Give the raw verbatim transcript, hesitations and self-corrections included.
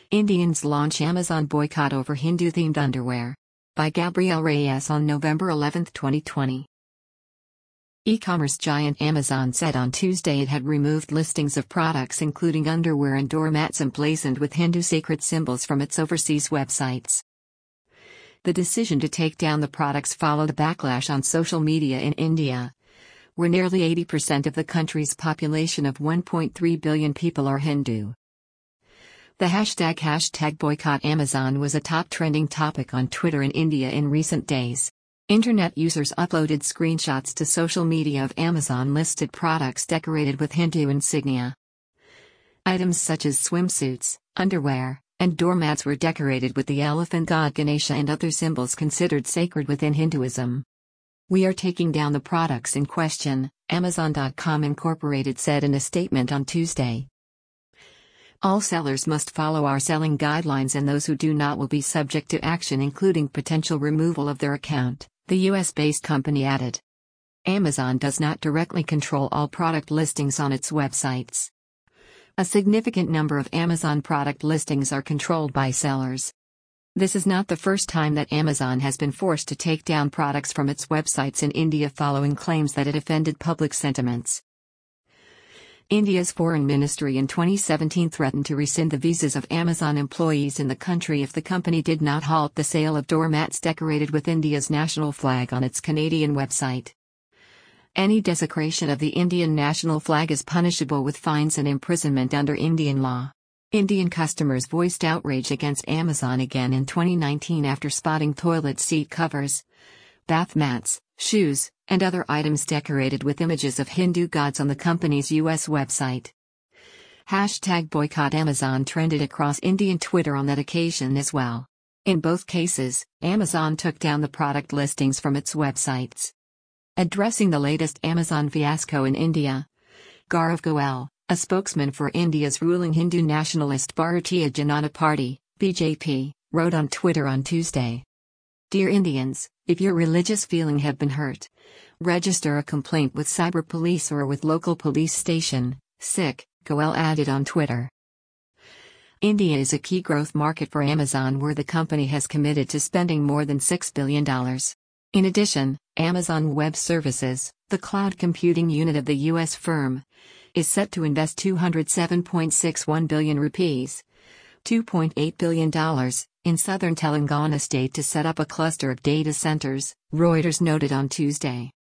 Indians launch Amazon boycott over Hindu-themed underwear. By Gabrielle Reyes on November eleventh, twenty twenty. E-commerce giant Amazon said on Tuesday it had removed listings of products including underwear and doormats emblazoned with Hindu sacred symbols from its overseas websites. The decision to take down the products followed a backlash on social media in India, where nearly eighty percent of the country's population of one point three billion people are Hindu. The hashtag hashtag boycott Amazon was a top trending topic on Twitter in India in recent days. Internet users uploaded screenshots to social media of Amazon-listed products decorated with Hindu insignia. Items such as swimsuits, underwear, and doormats were decorated with the elephant god Ganesha and other symbols considered sacred within Hinduism. "We are taking down the products in question," Amazon dot com Incorporated said in a statement on Tuesday. "All sellers must follow our selling guidelines, and those who do not will be subject to action, including potential removal of their account," the U S-based company added. Amazon does not directly control all product listings on its websites. A significant number of Amazon product listings are controlled by sellers. This is not the first time that Amazon has been forced to take down products from its websites in India following claims that it offended public sentiments. India's foreign ministry in twenty seventeen threatened to rescind the visas of Amazon employees in the country if the company did not halt the sale of doormats decorated with India's national flag on its Canadian website. Any desecration of the Indian national flag is punishable with fines and imprisonment under Indian law. Indian customers voiced outrage against Amazon again in twenty nineteen after spotting toilet seat covers, bath mats, shoes, and other items decorated with images of Hindu gods on the company's U S website. Hashtag boycott Amazon trended across Indian Twitter on that occasion as well. In both cases, Amazon took down the product listings from its websites. Addressing the latest Amazon fiasco in India, Gaurav Goel, a spokesman for India's ruling Hindu nationalist Bharatiya Janata Party, B J P, wrote on Twitter on Tuesday. "Dear Indians, if your religious feeling have been hurt, register a complaint with cyber police or with local police station," Sikh, Goel added on Twitter. India is a key growth market for Amazon, where the company has committed to spending more than six billion dollars. In addition, Amazon Web Services, the cloud computing unit of the U S firm, is set to invest two hundred seven point six one billion rupees, two point eight billion dollars, in southern Telangana state to set up a cluster of data centers, Reuters noted on Tuesday.